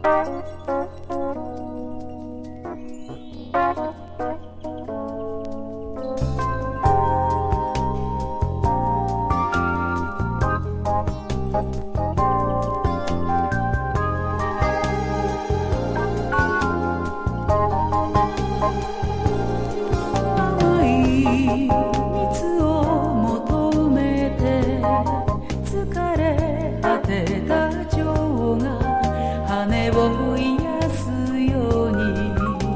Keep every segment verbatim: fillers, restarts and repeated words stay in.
蜜を求めて疲れ果てた蝶が羽を癒すように、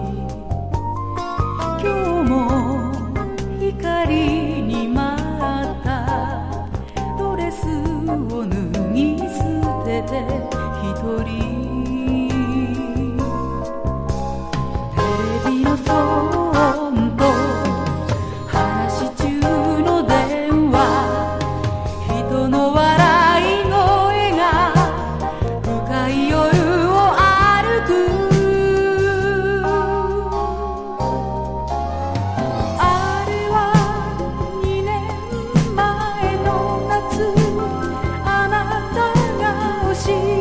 今日も光に舞ったドレスを脱ぎ捨てて一人テレビのそんとし